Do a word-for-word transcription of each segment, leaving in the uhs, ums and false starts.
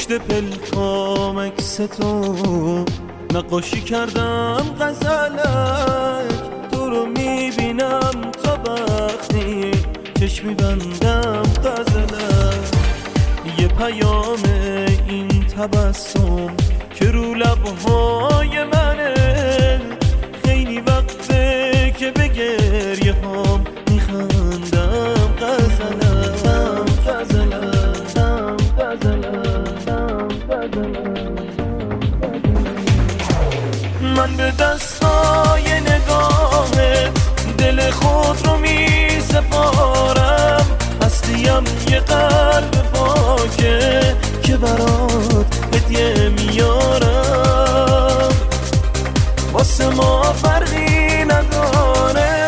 پشت پلکام عکس تو نقاشی کردم غزلک، تو رو میبینم تا وقتی چشم میبندم غزلک. یه پیام این تبسم که رو لبهای منه، خیلی وقته که به گریه هام میخندم غزلم غزلم غزلم غزلم. من به دستای نگاهت دل خود رو می سپارم، هستیم یه قلب پاکه که برات هدیه میارم، واسه ما فرقی نداره.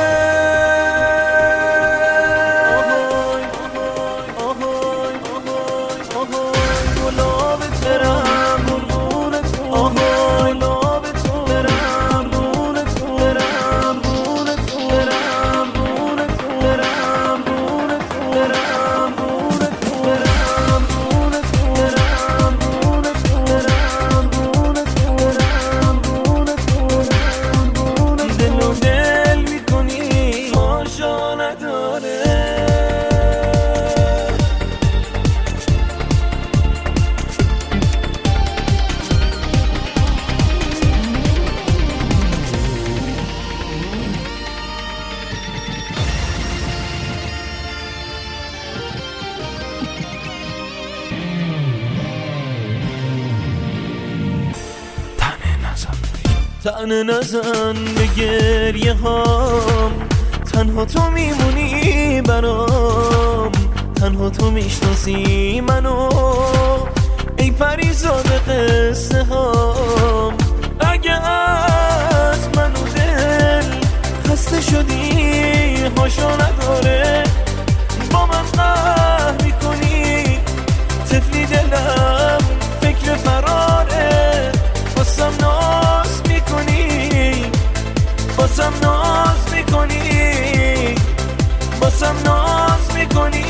آهای آهای آهای آهای گلاب ترم قربون تو، آهای گلاب تو برم قربون تو، برم قربون تو، برم قربون تو، برم قربون تو، برم قربون تو، برم قربون تو، برم قربون تو، برم قربون تو، برم قربون تو، برم قربون تو. دل و دل میکنی آشا نداره. تنه نزن به گریه هام، تنها تو میمونی برام، تنها تو میشناسی منو ای پریزاد قصه هام. اگه از منو دل خسته شدی هاشا نداره، با من قهر میکنی طفلی دلم فکر فراره، واسم ناز میکنی واسم ناز میکنی واسم ناز میکنی.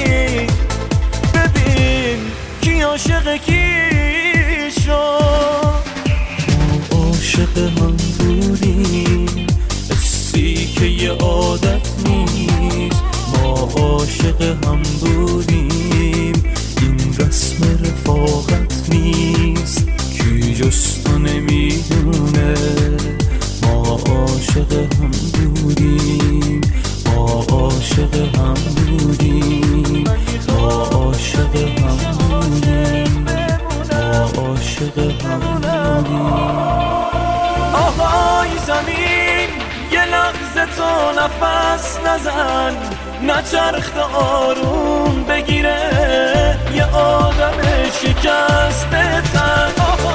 ببین کی عاشق کی شد، ما عاشق هم بودیم، حسی که یه عادت نیست، ما عاشق هم بودیم، این رسم رفاقت نیست، کی جز تو نمیدونه. ما عاشق هم بودیم، ما عاشق هم بودیم، ما عاشق هم بودیم، ما عاشق هم بودیم. آهای زمین یه لحظه تو نفس نزن، نچرخ آروم بگیره یه آدم شکسته تن.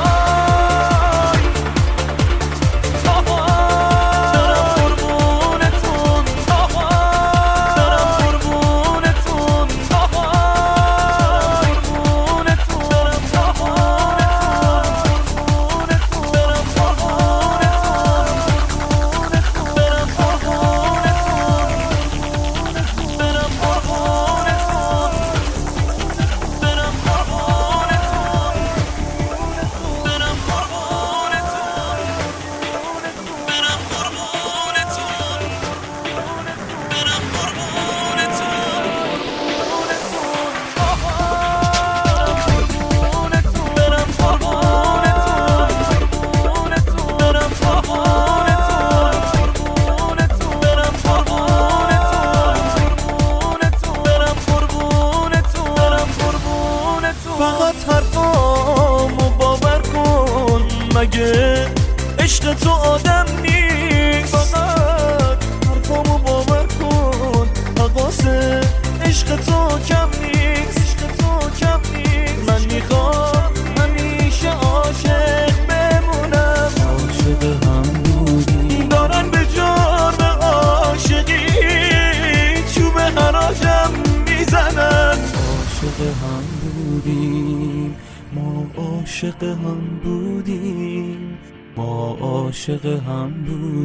مگه عشق تو آدم نیست، فقط حرفامو باور کن، حقاسه عشق تو کم نیست، عشق تو کم نیست. من میخوام همیشه عاشق بمونم، عاشق هم بودیم، دارن به جرم عاشقی چوب حراجم میزنن. عاشق هم بودیم، ما عاشق هم بودیم، ما عاشق هم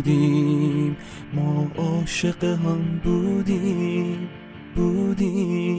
بودیم، ما عاشق هم بودیم بودیم.